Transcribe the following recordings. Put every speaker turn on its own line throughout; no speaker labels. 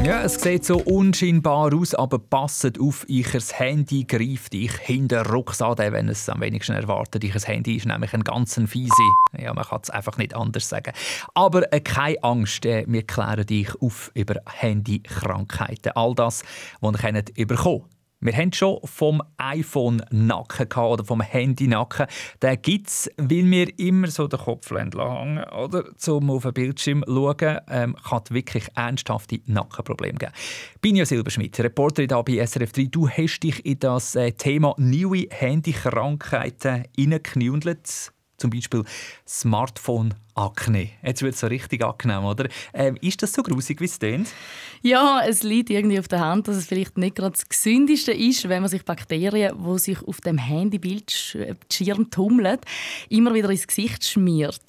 Ja, es sieht so unscheinbar aus, aber passet auf, euer Handy greift dich hinter den Rucksack, wenn es am wenigsten erwartet. Euer Handy ist nämlich ein ganz fiese. Ja, man kann es einfach nicht anders sagen. Aber keine Angst, wir klären dich auf über Handykrankheiten. All das, was ihr bekommen könnt. Wir haben schon vom iPhone-Nacken oder vom Handy-Nacken. Den gibt es, weil wir immer so den Kopf hängen, oder? Zum auf den Bildschirm schauen, kann es wirklich ernsthafte Nackenprobleme geben. Binja Silberschmidt, Reporterin hier bei SRF 3, du hast dich in das Thema neue Handykrankheiten hineingeknündelt. Zum Beispiel Smartphone-Akne. Jetzt wird es so richtig angenehm, oder? Ist das so grusig, wie es klingt?
Ja, es liegt irgendwie auf der Hand, dass es vielleicht nicht gerade das Gesündeste ist, wenn man sich Bakterien, die sich auf dem Handybildschirm tummeln, immer wieder ins Gesicht schmiert.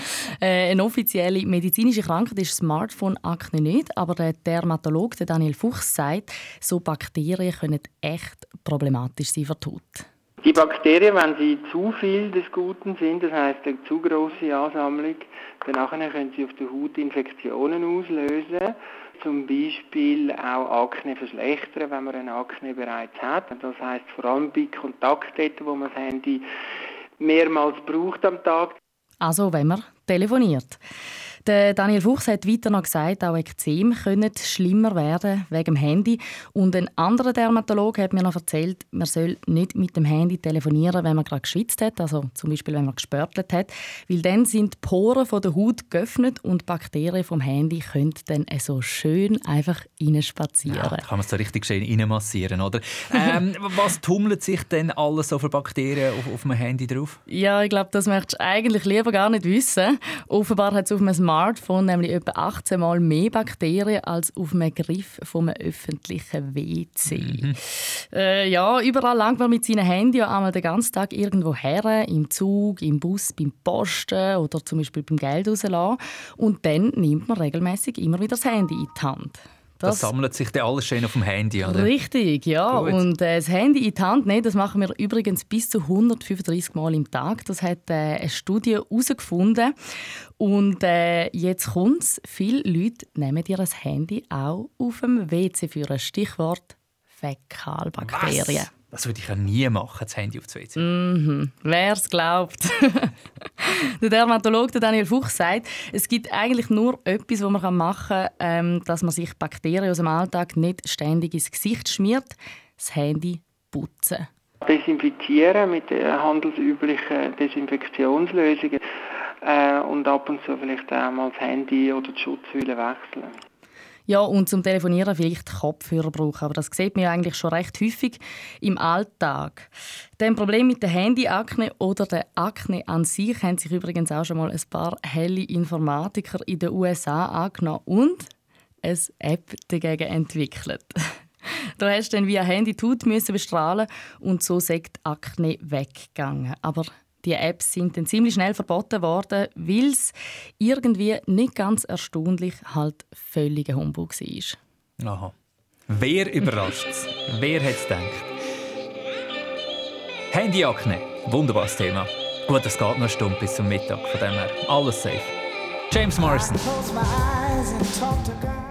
Eine offizielle medizinische Krankheit ist Smartphone-Akne nicht, aber der Dermatologe Daniel Fuchs sagt, so Bakterien können echt problematisch sein für die Haut.
Die Bakterien, wenn sie zu viel des Guten sind, das heisst eine zu grosse Ansammlung, danach können sie auf der Haut Infektionen auslösen. Zum Beispiel auch Akne verschlechtern, wenn man eine Akne bereits hat. Das heisst vor allem bei Kontaktdaten, wo man das Handy mehrmals braucht am Tag.
Also wenn man telefoniert. Der Daniel Fuchs hat weiter noch gesagt, auch Ekzem können schlimmer werden wegen dem Handy. Und ein anderer Dermatologe hat mir noch erzählt, man soll nicht mit dem Handy telefonieren, wenn man gerade geschwitzt hat, also zum Beispiel, wenn man gespörtelt hat, weil dann sind die Poren von der Haut geöffnet und Bakterien vom Handy können dann so schön einfach reinspazieren.
Ja, da kann man so richtig schön reinmassieren, oder? Was tummelt sich denn alles so für Bakterien auf dem Handy drauf?
Ja, ich glaube, das möchtest du eigentlich lieber gar nicht wissen. Offenbar hat es auf einem Smartphone nämlich etwa 18 Mal mehr Bakterien als auf einem Griff von einem öffentlichen WC. Ja, überall langt man mit seinem Handy ja einmal den ganzen Tag irgendwo her, im Zug, im Bus, beim Posten oder zum Beispiel beim Geld rauslassen. Und dann nimmt man regelmäßig immer wieder das Handy in die Hand.
Das sammelt sich dann alles schön auf dem Handy, oder?
Richtig, ja. Gut. Und das Handy in die Hand nehmen, das machen wir übrigens bis zu 135 Mal im Tag. Das hat eine Studie herausgefunden. Und jetzt kommt es. Viele Leute nehmen ihr das Handy auch auf dem WC für ein Stichwort Fäkalbakterien.
Was? Das würde ich ja nie machen, das Handy auf das WC.
Wer es glaubt. Der Dermatologe Daniel Fuchs sagt, es gibt eigentlich nur etwas, was man machen kann, dass man sich Bakterien aus dem Alltag nicht ständig ins Gesicht schmiert: das Handy putzen.
Desinfizieren mit handelsüblichen Desinfektionslösungen und ab und zu vielleicht auch mal das Handy oder die Schutzhülle wechseln.
Ja, und zum Telefonieren vielleicht Kopfhörer brauchen. Aber das sieht man ja eigentlich schon recht häufig im Alltag. Dem Problem mit der Handyakne oder der Akne an sich haben sich übrigens auch schon mal ein paar helle Informatiker in den USA angenommen und eine App dagegen entwickelt. Da hast du dann via Handy die Haut bestrahlen und so ist die Akne weggegangen. Aber die Apps sind dann ziemlich schnell verboten worden, weil es irgendwie nicht ganz erstaunlich halt völliger Humbug war.
Aha. Wer überrascht es? Wer hätte es gedacht? Handyakne. Wunderbares Thema. Gut, es geht noch eine Stunde bis zum Mittag. Von dem her alles safe. James Morrison.